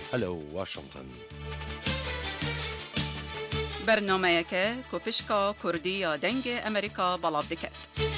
هلو واشنطن. برنامه‌یک کوپشکا کردی یا دنگ امریکا بلاف دکت.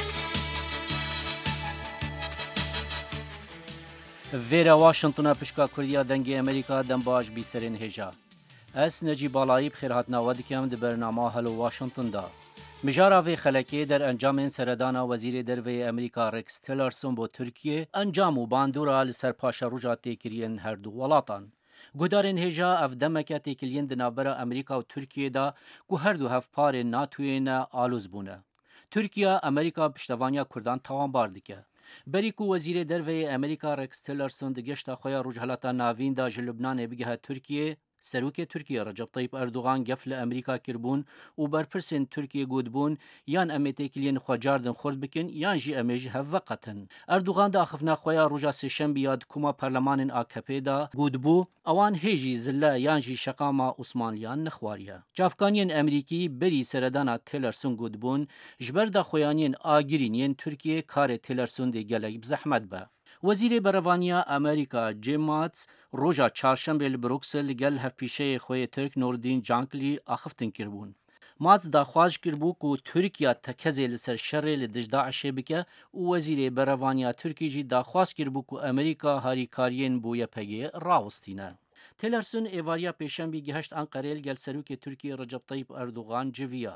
ویرا واشنطن پشکا کردی یا دنگ امریکا دم باش بی سرین هجا. اس نجی بالایی بخیر هات نوادی کم د برنامه هلو واشنطن دا. مجارا وی خلکی در انجام سردان وزیر دروی امریکا رکس تیلرسون با ترکیه انجام و باندورا لسر پاشا روجا تکرین هر دو ولاتان. گودارن هجا اف دمکه تکلین دنابرا امریکا و ترکیه دا گو هر دو هف پار ناتوین آلوز بونه. ترکیه امریکا پشتوانیا کردان تاوان باردکه. بریکو وزیر دروی امریکا رکس تیلرسون دگشتا خویا روجهلاتا ناوین دا جلبنان بگه ترکیه سروک ترکیه رجب طیب اردوغان گفل امریکا کربون و برپرسین ترکیه گودبون یان امیتکلین خواجاردن خورد بکن یان جی امیج هفقتن. اردوغان دا خفنا خویا روجا سشن بیاد کما پرلمان AKP دا گودبو اوان هیجی زله یان جی شقاما عثمانیان نخواریا. جافکانین امریکی بری سردانا تیلرسون گودبون جبر دا خویانین آگیرینین ترکیه کار تیلرسون دی گلگ بزحمت با. وزیر بروانیا امریکا جیم ماتس روجا چهارشنبه لبروکسل گل هفپیشه خوی ترک نوردین جانکلی آخفتن کربون. ماتس دا خواج کربو کو ترکیه تکزی لسر شر لدجداعشه بکه و وزیر بروانیا ترکی جی دا خواج کربو کو امریکا هاری کارین بویا پگی راوستینه. تیلرسون ایواریا پیشنبی گهشت انقره گل سروک ترکیه رجب طیب اردوغان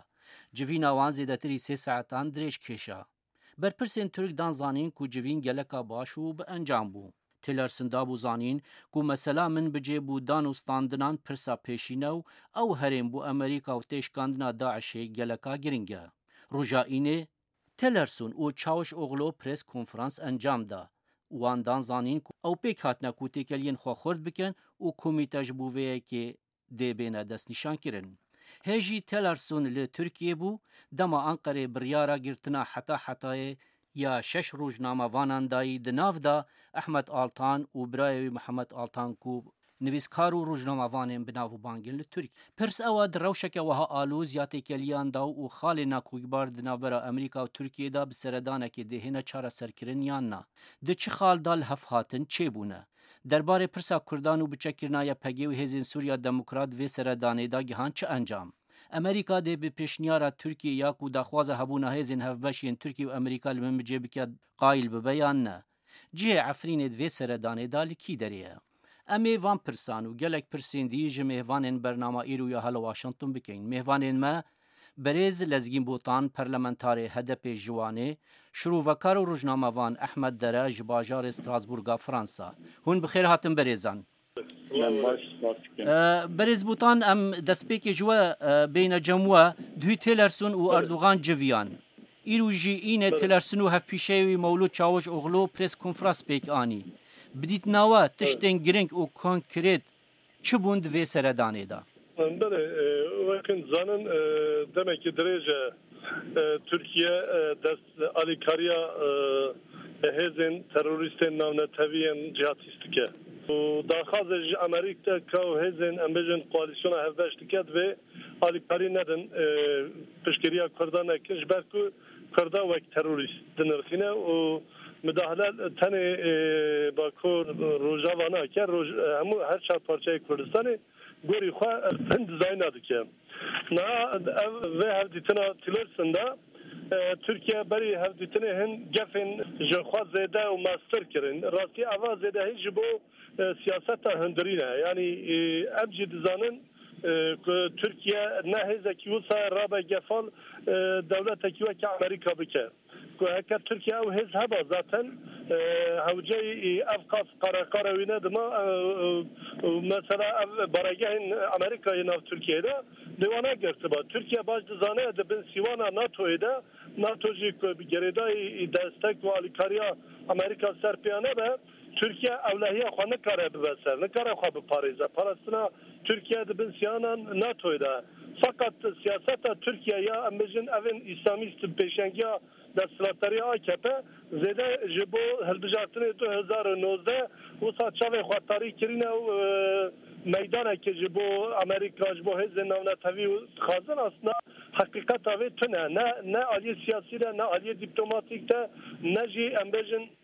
جوینا وان زیدتری 3 ساعتان دریش کشا. برپرسین ترک دان زانین کو جوین گلکا باشو به انجام بو. تیلرسون دا بو زانین کو مثلا من بجه بو دان استاندنان پرسا پیشینو او هرین بو امریکا و تشکاندنا داعشه گلکا گرنگه. روژا اینه تیلرسون او چاوش اغلو پریس کنفرانس انجام دا. وان دان زانین کو او پیک هاتنا کو تکلین خوا خورد بکن و کمیتاج بووه که دی بینه دست نشان کرن. هجی تیلرسون ل ترکیه بو دما انقره بریارا گرتنا حتای یا 6 روزنامه وانان دایی دناف دا احمد آلتان و برای محمد آلتان کو نویسکارو روزنامه وانین بناو بانگل ترک. پرس او در روشک وها آلوز یا تکلیان دا و خال ناکوگبار دنابرا امریکا و ترکیه دا بسردانه که دهینا چارا سرکرن یان نا. ده چه خال دال هفهاتن چه بونه؟ درباره پرسا کردان و بچکرنای پگی و هزین سوریا دموکرات و سردانه دا گهان چه انجام؟ امریکا ده به پیشنیارا ترکیه یا کو داخواز هبونا هزین هفبشین ترکیه و امریکا لمن بجه بکد قایل ببیان نه. جه عفرین دوی سردانه دا لکی دریه. امی وان پرسان و گلک پرسین دیج مهوانین برنامه ایرو یا هلو واشنطن بکن. مهوانین ما برز لزگین بوتان پرلمنتار هدپ جوانه شروع وکار و روزنامه وان احمد دراج باجار استراسبورگا فرانسا. هون بخیر هاتم برزان. برز بوتان ام دسپیک جوا بین جموع دوی تیلرسون و اردوغان جویان. ایرو جی اینه تیلرسون و هفپیشهوی مولود چاوش اغلو پریس کنفرانس پیک آنی. بدیت نوا تشتن گرنگ و کنکریت چه بوند وی سردانه دا؟ بله وکن زنان demek ki derece Türkiye dest alikariya hezin teröristin navne teviyen cihatistike. Daxazı Amerika'da kav hezin embejin koalisyona hevbeştiket ve alikari nedin pişkiriya Kurdana kiş belki Kurda vek terörist dinirkine o müdahale tane bakur rojavana ki her çar parçayı Kurdistan'ı گوری خواه دیزاین دکه نه و هفدیتنا تیلرسنده ترکیه بری هفدیتنه هن گفن جخواه زیده و ماستر کرن راستی اوا زیده هیچ بو سیاست هندرینه یعنی امجی دیزانن ترکیه نه هزه کیوسا رابع گفال دولت کیوه که امریکا بکه که ترکیه او هز هبا zaten هوجی افقاس قرار وینه دما مثلا برگهن امریکای ناو ترکیه ده دیوانه گرفته با ترکیه باج دزانه ده بن سیوانا ناتو ده ناتو جی گریدای دستک و الیکاریا امریکا سرپیانه به ترکیه اولهیه خو نکاره ببسر نکاره خو بپاریزه پاراستنا ترکیه ده بن سیوانا ناتو ده fakat siyaseta Türkiye ya amacın evin İslamist peşengiya destlatları AKP zede jibo helbijatını 2019 o saçave xatari kirine meydana ki jibo Amerika jibo hezin navna tavi xazan aslında hakikat ve tüne ne aliye siyasi ne aliye diplomatik de ne ji amacın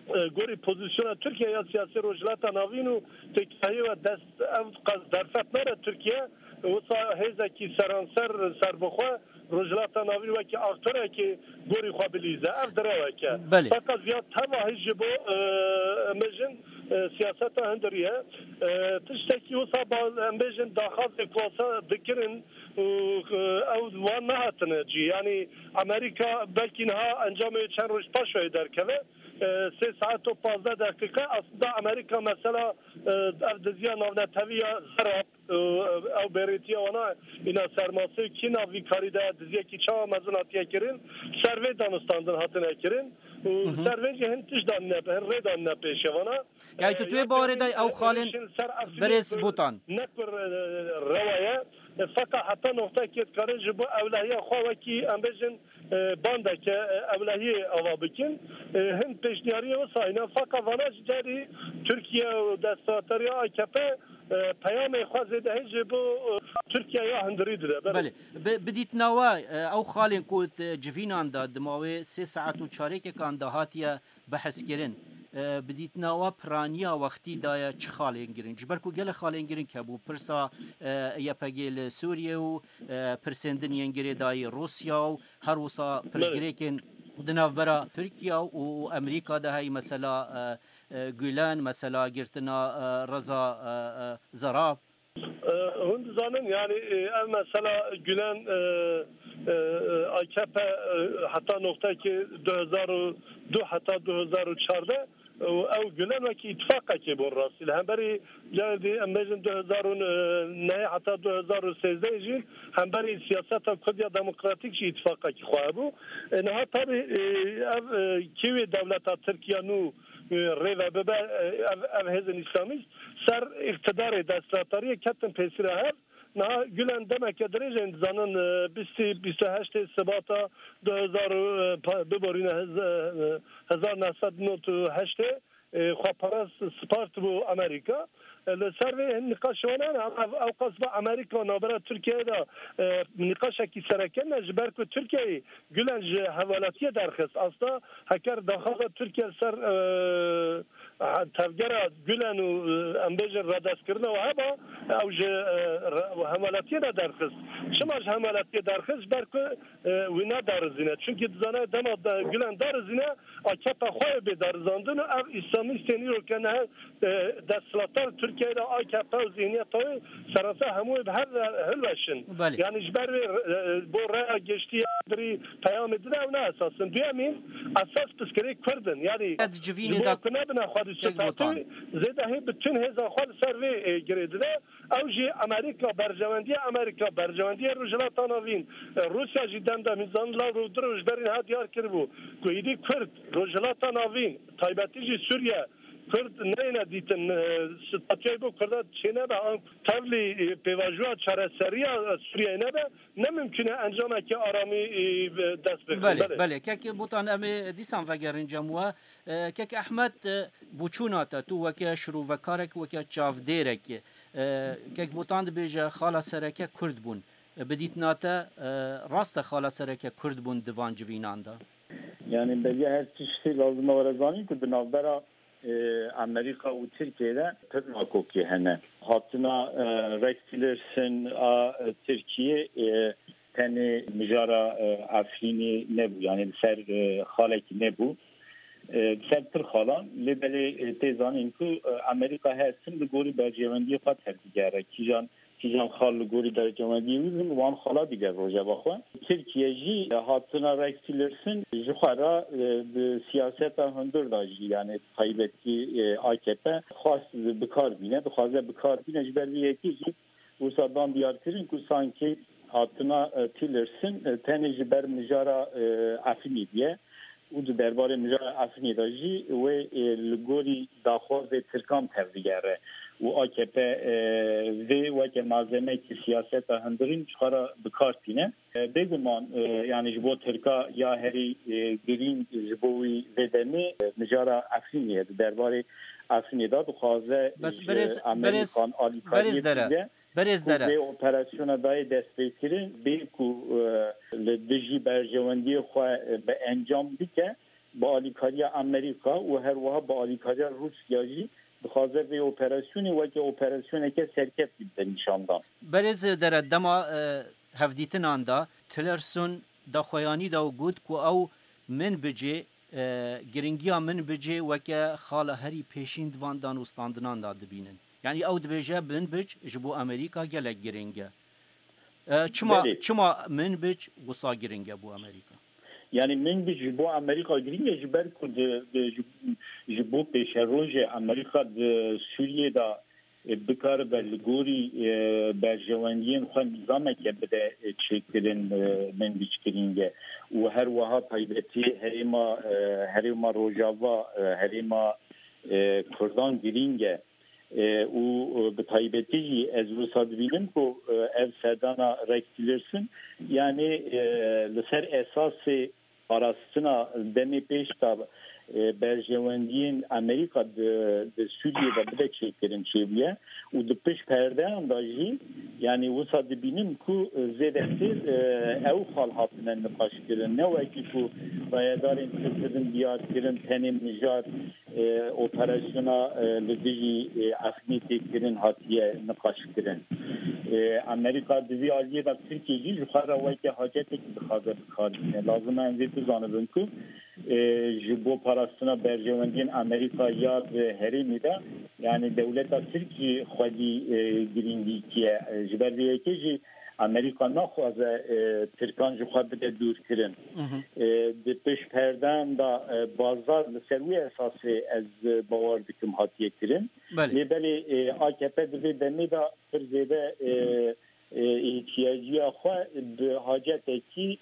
گوری پوزیسیون ترکیه یا سیاسی روجلات ناوین و تکیه و دست قصد درفت نره ترکیه وصا هیزه کی سرانسر سر بخواه روجلات ناوین و که آختره که گوری خواه بلیزه اف دره و که فقط زیاد تواهی جبو مجن سیاست هندریه تشتکی وصا با مجن داخل اکواسا دکرن او وان نهاتنه جی یعنی امریکا بلکی نها انجام چند روز پاشوی درکوه 3 ساعت و 15 دقیقه aslında Amerika mesela evdeziya navnetaviya zarab ev beritiye ona ina serması ki navi karide diziye ki çava mezunatiye kirin serve danıstandın hatına kirin serveci hentiş dan ne redan ne peşe ona yani tutuye barede ev halin beres butan ne per revaya fakat hatta nokta ki karıcı bu evlahiye xavaki ambejin bandaki evlahiye avabikin hem peşniyariye ve sayına fakat vana cari Türkiye destatları AKP پیام خوازه ده جبو ترکیه یا هندری ده بله بدیت نوا او خالن کوت جوینان دا دماوی 3 ساعت و 4 کان ده هاتیه بحث کرن بدیت نوا پرانیا وقتی دا چ خالن گرین جبر کو گله خالن گرین که بو پرسا یا پگل سوریه و پرسندن ینگری دای روسیا و هر وسا پرسگریکن دناف برا ترکیه و امریکا ده هی مثلا گولان مثلا گرتنا رضا زراب هند زانن yani mesela Gülen AKP hatta nokta ki 2002 hatta 2004'da او Gülen ve ki ittifaka ki bu rasil hem beri geldi emezin 2000 ne hatta 2013 jil hem beri siyasata Kurdiya demokratik ki ittifaka ki xwabu ne tabi kivi devleta Türkiye'nu reva bebe ev hezin İslamist ser iktidarı destratariye ketten pesire her na Gülen demek ki derece zanın 28 Şubat'a 2000 biborine 1998 خواپرس سپارت بو امریکا لسروی نقاش ونان او قصب امریکا نابرا ترکیه دا نقاش کی سرکن جبر کو ترکیه گلن حوالاتیه درخص اصلا هکر داخل ترکیه سر تفجر گلن و امبج رادس کردن و هبا او حوالاتیه درخص شما حوالاتیه درخص برکو وینا دارزینه چونکی زنه دم گلن دارزینه اکپ خواه به دارزاندن او İslamistiğini ülkenin destlatlar Türkiye'de AKP zihniyeti sarasa hamu her hülveşin. Yani jber bu raya geçtiği adri peyam edilir ne esasın. Diyemin asas psikoloji Kurdun. Yani bu kanadına xadisatı zedahi bütün heza xad servi girdiler. Avji Amerika berjavandiye rujlat navin Rusya cidden de mizanlar rudur jberin ha diyar kirbu. Kuydi Kurd rujlat navin taybetici Suriye Kurd neyine ditin statüyü bu Kurda çene be tavli pevajua çareseriya Suriye ne mümkün encama ki arami dest bekler. Bale kek butan emi disan vegerin jamua kek Ahmet buçunata tu veke şuru vekarek veke çavderek kek butan dibêje xala sereke Kurd bun بدیت ناته راست خاله سرکه کرد بون دیوان جوینان دا yani belki her çeşitli lazım var ki binavbera Amerika ve Türkiye'de tırnak hene hatına Rex Tillerson Türkiye tane müjara Afrini ne bu yani ser haleki ne bu ser tır halan lebeli tezanın ki Amerika her şimdi gori bercevendiye kat her digere Kijan xal gori dercemediği bizim van xala diğer roja bakwa Türkiye ji hatına Rex Tillerson juxara siyaseta hundur da yani kaybetti AKP xas bikar bine bixaze bikar bine jberliye ki usadan diyar kirin ku sanki hatına Tillerson teneci ber mijara Afrini diye u derbarê mijara Afrinî da jî wê li gorî daxwazê Tirkan tevdigere û AKP vê weke malzemekî siyaseta hindirîn xara bikartîne bêguman yani ji bo Tirka ya herî girîn ji bo wî vê demê mijara Afrinî di derbarê Afrinî da dixwaze Amerîkan alîkariyê Berez dere. Bu operasyona dair desteklerin bir ku le dijî berjewendiyê xwe be encam dike با آلیکاریا امریکا و هر وها با آلیکاریا روسیا جی بخوازه به اپراسیونی و که اپراسیونی که سرکت بیده نشاندان. برز در دما هفدیتنان دا تلرسون دا خویانی دا و گود که او من بجه گرنگیا من بجه و که خاله هری پیشین دوان دانوستاندنان دا دبینن. یعنی او دبیجه من بج جبو امریکا گلک گرنگه. چما من بج وصا گرنگه بو امریکا؟ یعنی من بج بو امریکا گرنگه جبر که جبو پیش روژ امریکا سوریه دا بکار بلگوری برجواندین خواه نظامه که بده چکرین من بیچ کرینگه و هر وها تایبتی هریما روژاوا هریما کردان گرینگه و به تایبتی از روسا ببینم که ev serdana rektilirsin yani لسر اساس parasına demi peşta berjevendiğin Amerika de Suriye'de bir de çeklerin çevriye u de peş perde andajı yani o sadı binim ku zedesiz ev hal hatına nikaşkirin ne ve ki ku bayadarın Türklerin diyarkirin tenim nijar operasyona ledici afniteklerin hatiye nikaşkirin Amerika divi aliye da Türkiye'yi yukarı ve ki hacetek bıkhadır lazım enzeti zanıdın ku bu parasına berjevendiğin Amerika ya herimi de yani devleta Türkiye xwedî girîngî kiye ji ber vê yekê jî Amerika naxwaze Tirkan ji xwe bide dûrkirin di pêşperdan da bazar li ser wê esasê ez bawer dikim hatiye kirin lê belê AKP di vê demê da pir zêde ihtiyaciya xwe bi hacetekî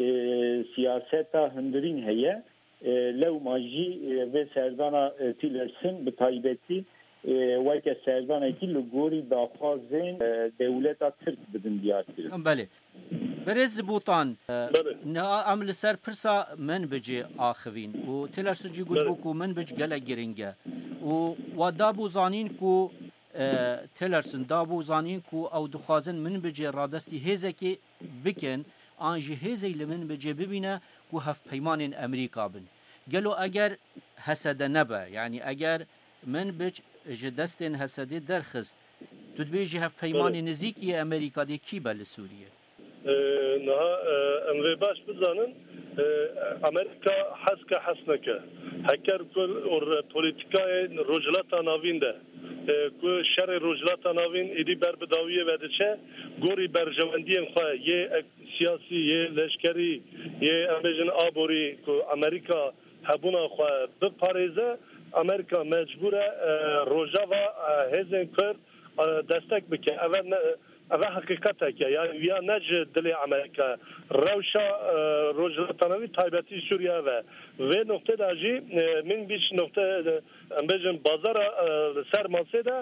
siyaseta hundirîn heye lewma jî vê serdana Tillerson bi taybetî وەکە سەردانێکی لە گۆری داخوازên دەولەتا ترک بدin diyar kirin. Belê. Berêz Botan em li ser pirsa min bicê axivîn û Tillerson jî got bû ku min bic gelek giring e û wa dabû zanîn ku Tillerson dabû zanîn ku ew dixwazin min bicê radestî hêzekê bikin an jî hêzê li min bicê bibîne ku hevpeymanên Amerîka bin. Gelo eger hesede nebe yani eger min bic ji destên hesedê derxist tu dibêjî hevpeymanê nizîkî Amerîkadê kî be li Sûriye? Niha em vê baş bizanin Amerîka heska hesneke heker ku polîtikayê rojhilata navîn de ku şerê rojhilata navîn êdî ber bi dawiyê vediçe gorî berjewendiyên xwe yê siyasî yê leşkerî yê em bêjin aborî ku Amerîka hebûna xwe biparêze Amerika mecbur e rojava hêzên Kurd destek bike ev hakîqetek e yani ya ne ji dilê Amerîka rewşa rojhilatanavî taybetî Sûriye ve vê noktê de jî min bîç nokte em bêjin bazara ser masê de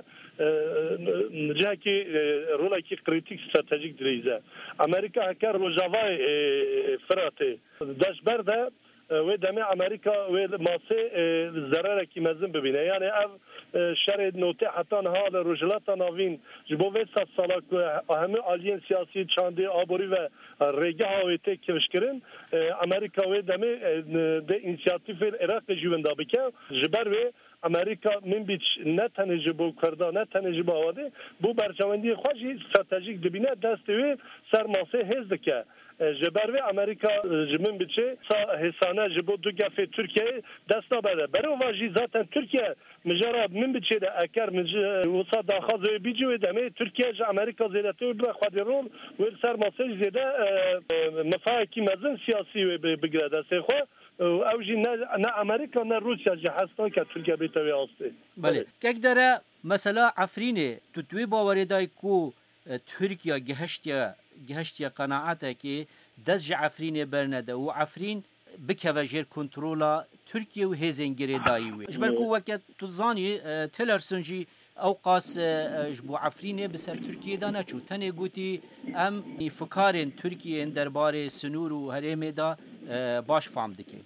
cihekî rolekî kritik stratejîk dirêze Amerîka heker rojavayê Firatê deşber de ve demê Amerîka ve masê zerarekî mezin bibîne yani ev şerê notê heta niha li rojhilata navîn ji bo vê sed sala ku hemû aliyên siyasî çandê aborî ve rêgeha wê tê kevişkirin Amerîka wê demê de înisiyatîfê Iraqê jî winda bike ji ber wê Amerîka min bîç ne tenê ji bo Kurda ne tenê ji bo Awadê bu berçavendiyê xwe jî stratejîk dibîne destê wê ser masê hêz dike ji ber vê Amerîka ji min biçê hêsane ji bo du gefê Tirkiyeyê dest nabede berova jî zaten Tirkiye mijara min biçê de eker wisa daxwazê bîcî wê demê Tirkiye ji Amerîka zêdetê bibe xwedî rol wê li ser masê jî zêde mifayekî mezin siyasî wê bigire destê xwe ew jî ne Amerîka ne Rusya ji hes nake Tirkiye bête wê astê. Belê. Kek dere mesela Efrînê tu wê bawerê dayî ku Tirkiye gihiştiye qenaatekê dest ji Efrînê bernede û Efrîn bikeve jêr kontrola Tirkiye û hêzên girêdayî wê. Ji ber ku weke tu zanî Tillerson jî ew qas ji bo Efrînê bi ser Tirkiye de neçû. Tenê gotî em fikarên Tirkiyeyên derbarê Sinûr û herêmê da baş fam dike.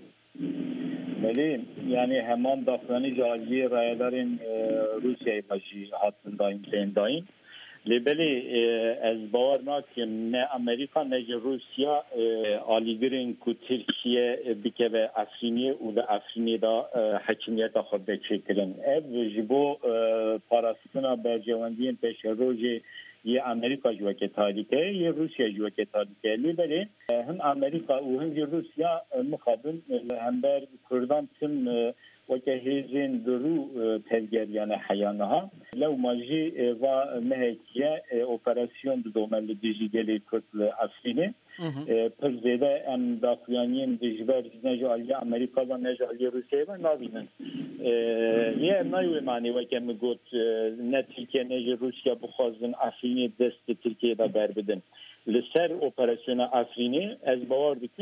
Belê yani heman dafranî ji aliyê rayedarên Rûsyayê jî hatin dayîn tên dayîn لبلی از باور نکیم نه امریکا نه روسیا آلیگرین کو ترکیه بکه و افرینی و ده افرینی دا حکمیت خود بچکرن اف جبو پاراستنا برجواندین پیش روزی یه امریکا جوکه تاریکه یه روسیا جوکه تاریکه لبلی هم امریکا و هم روسیا مخابن هم بر کردان تم وكه هيزين درو تلقريان حيانها لو ماجي و مهكية اوبراسيون دومن ديجيتالي كتل افريني پر زيادة ام داخليانين ديجبر نجو عليا امريكا و نجو عليا روسيا و نابينن يه نايوه معني وكه مگوت نه تركيا نجو روسيا بخوازن افريني دست تركيا دا بربدن لسر اوپراسيون افريني از باور دكن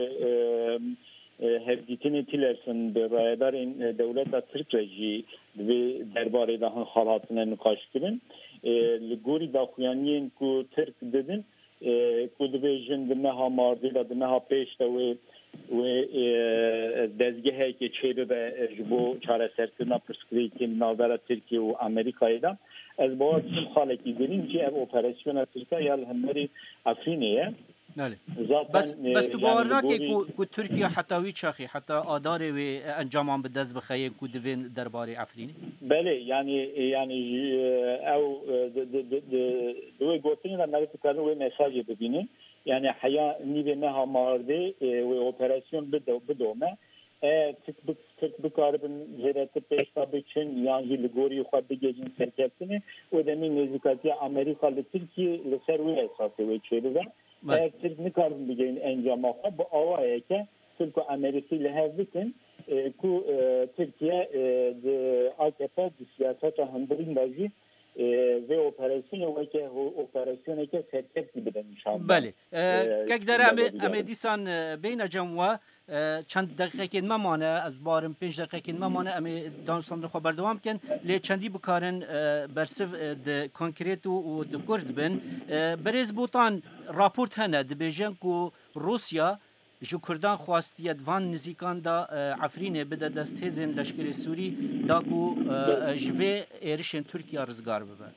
هفدیتین تیلرسن به رایدارین دولت ترک رژی و درباره دهان خالاتنا نقاش کردن لگوری داخلیانین کو ترک دادن کو دویژن دمها ماردی و دمها پیش و دزگه که چیبه به جبو چاره سرکرنا پرسکریکی ناظر ترکیه و امریکایی دا از باید سم خالکی داریم که او اپراسیون ترکیه یا همری افرینیه بس تو باور نکه کو ترکیه حتی وی چاخی حتی آدار و انجامان به دست بخیه کو دوین درباره افرینی بله یعنی او دوی گوتنی و نرفت کردن و مساجی ببینیم یعنی حیا نیوه نها مارده و اپراسیون بدومه تک بکاربن زیرت پیشتا بچن یعنی لگوری خود بگیجن سرکتنه و دمی نزدیکاتی امریکا لترکیه لسر و اساسی و چیده eğer Türk ne kadar bir enjam olsa bu avaya ki Türk Amerika ile hevdikin ku Türkiye AKP siyasete handırın bazı ve operasyonu ve ki operasyonu ki serket gibi de inşallah. Bale. Kekder ame disan beyne cemwa چند دقیقه ممانه از بارم 5 دقیقه ممانه امی دانستان رو خبر دوام کن لی چندی بکارن برسف د کنکریت و د کرد بن بریز بوتان راپورت هنه د بیژن کو روسیا جو کردان خواستی ادوان نزیکان دا عفرینه بده دست هزین لشکر سوری دا کو جوه ایرشن ترکیه رزگار ببه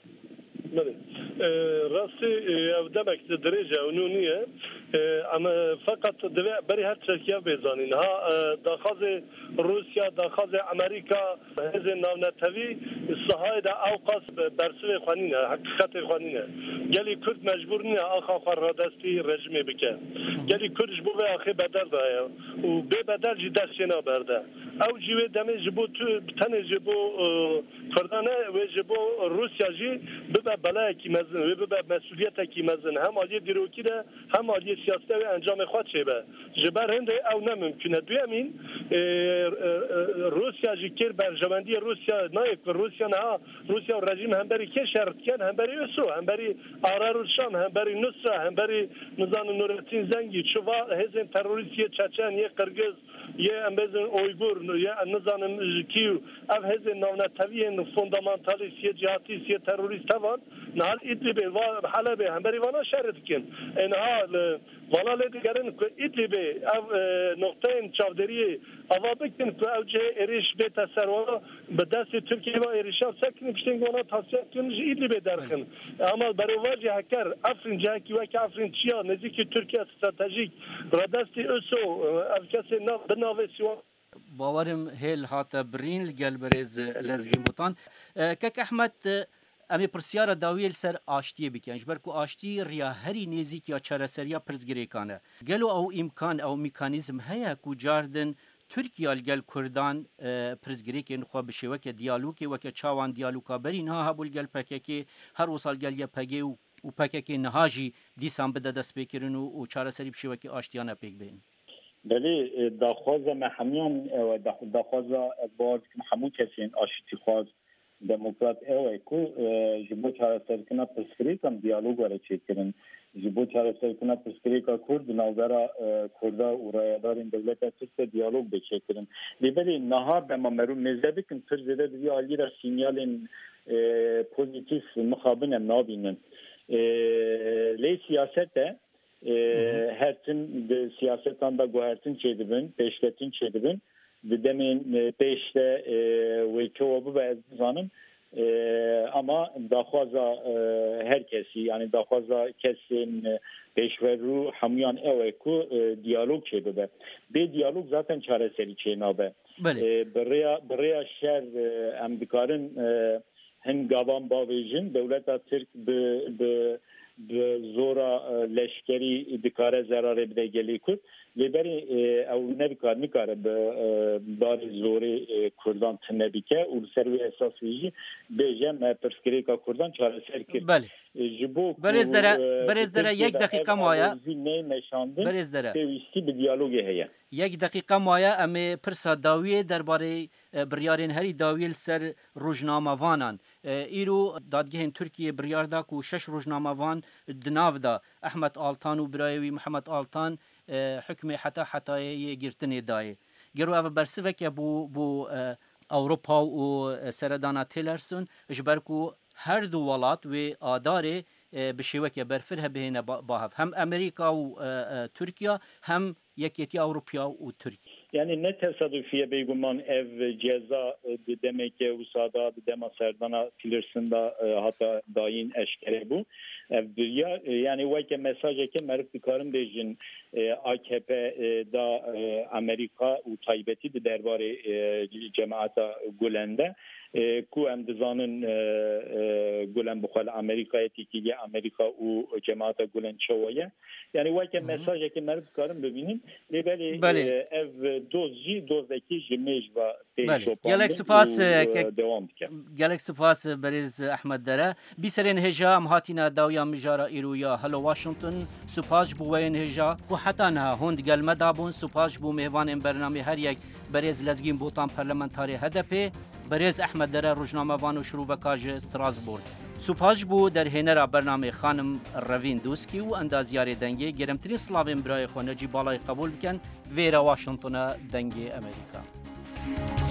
راستی demek derece önüne ama fakat beri her Türkiye bezanın ha daxaz Rusya daxaz Amerika hezin navnetavi sahayda avqas bersuve xanine hakikat xanine geli Kürt mecbur ne axa faradasti rejime bike geli Kürt bu ve axi bedel da ya u be bedel cidasına berde او جیوه دمی جبو تنه جبو کردانه و جبو روسیا جی ببه بلای کی مزن و ببه مسئولیت کی مزن هم عالی دیروکی ده هم عالی سیاسته و انجام خود شبه جبر هنده او نممکنه دویمین روسیا جی کر برجمندی روسیا نایک روسیا نه روسیا و رژیم هم بری که شرط کن هم بری اسو هم بری آرار و شام هم بری نصره هم بری نظام نورتین زنگی چوا هزین تروریستی چچن یه قرگز یه امبزن اویگور یه نظام کیو اف هزین نونتوین فوندامنتالیست یه جهاتیست یه تروریست وان نهال ایدلیبه و حلبه هم بری وانا شرط کن اینها وانا لدیگرن که ایدلیبه اف نقطه چاودری اوا بکن که اوجه ایریش بیت سروانا به دست ترکیه و ایریشان سکنی پشتنگ وانا تصیح کنش ایدلیبه درخن اما برای واجه هکر افرین جهکی و که افرین چیا نزدیکی ترکیه استراتژیک را دستی اسو اف کسی بناوه سیوان باورم هل هاتا برین گل برز لزگین بوتان کک احمد امی پرسیار داویل سر آشتی بکنج برکو آشتی ریا هری نزیک یا چرسریا پرزگریکانه گلو او امکان او میکانیزم هیا کو جاردن ترکیه الگل کردان پرزگریکن خو بشوه که دیالوگی و که چاوان دیالوگا برین ها هبول گل پککی هر وصال گل یا پگی و پککی نهاجی دیسان بده دست بکرن و چرسری بشوه که آشتیانه پیک بین بله داخوازه محمیان و داخوازه باید همون کسی آشتی خواست دموکرات اوه کو جبو چاره سرکنا پرسکریکم دیالوگ وره چیکرن جبو چاره سرکنا پرسکریکا کرد نوزارا کردا و رایدارین دولت ترک دیالوگ بچیکرن لیبری نهار دما مرو مزده کن تر زده دیو آلی را سینیالین پوزیتیف مخابنم نابینن لی سیاسته her tüm siyasetten de guhertin çedibin, peşletin çedibin. Demin peşte ve çoğu ve zanım ama daxwaza herkesî yani daxwaza kesên pêşverû hemûyan ew e ku diyalog çêbibe. Bê diyalog zaten çareserî çênabe. Bi rêya şer em dikarin hin gavan bavêjin dewleta Tirk bi zora leşkerî dikare zerarê bide gelê Kurd lêberî ew nikare bi darê zorê Kurdan tune bike û li ser wê esasî jî bêje me pirsgirêka Kurdan çareser kir. Ji bo Berêzdere yek deqîqa maye berêzdere pêwîstî bi diyalogê heye. Yek deqîqa maye em ê pirsa dawiyê derbarê biryarên herî dawiyê li ser rojnamavanan. Îro dadgehên Tirkiye biryar da ku 6 rojnamavan di nav da Ehmed Altan û birayê wî Mihemed Altan hikmê hetayê girtinê daye. Gero ev bersiveke bû Ewropa û seredana Tillerson ji ber ku her du welat wê adarê bi şêweke berfir hebihêne bahev. Hem Amerîka û Tirkiya hem Yekîtiya Ewropa û Tirkiye. Yani ne tesadüfiye beyguman ev ceza demeke usada dema serdana Tillerson'da hatta dayin eşkere bu ev dünya yani vake mesajeke merif dikarın bejin AKP da Amerika u taybeti de derbarê cemaata Gülen'de ku em dizanin Gülen bixwe Amerikayê tîkî Amerika û cemaata Gülen çawaye yani weke mesajeke merif dikarin bibînin lêberê ev doz jî dozekî ji mêjva pêşopandin devam dike. Gelek spas berêz Ehmed Dere bîserên hêja em hatîne dawiya mijara îroya Hello Washington supaj bû weyên hêja û heta niha hûn digel me dabûn supaj bû mêvanên bernamê her yek berêz lezgîn botan parlamenterê HDP berêz Ehmed Dere rojnamevan û şirûveka ji Strasbourg. Supaj bû derhênera bernamê xanim Revîn Doskî û endaziyarê dengê geremtirîn slavên birayê xwe Necîb Balayî qebûl bikin vêra Washingtona dengê Amerîka.